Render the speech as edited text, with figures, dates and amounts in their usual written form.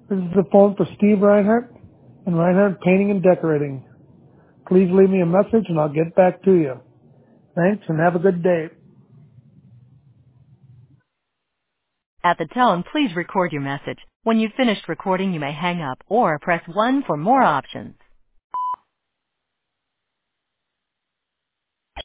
This is the phone for Steve Reinhardt and Reinhardt Painting and Decorating. Please leave me a message and I'll get back to you. Thanks and have a good day. At the tone, please record your message. When you've finished recording, you may hang up or press 1 for more options.